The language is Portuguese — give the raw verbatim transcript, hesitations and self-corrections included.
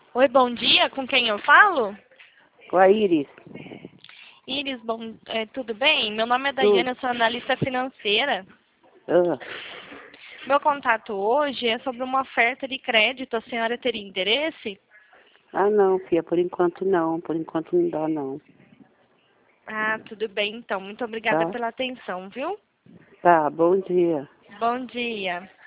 Oi, bom dia. Com quem eu falo? Com a Iris. Iris, bom, é, tudo bem? Meu nome é Tudo. Daiane, eu sou analista financeira. Ah, Meu contato hoje é sobre uma oferta de crédito. A senhora teria interesse? ah, não, filha, por enquanto não. Por enquanto não dá, não. Ah, tudo bem, então. Muito obrigada Tá? pela atenção, viu? Tá, bom dia. Bom dia.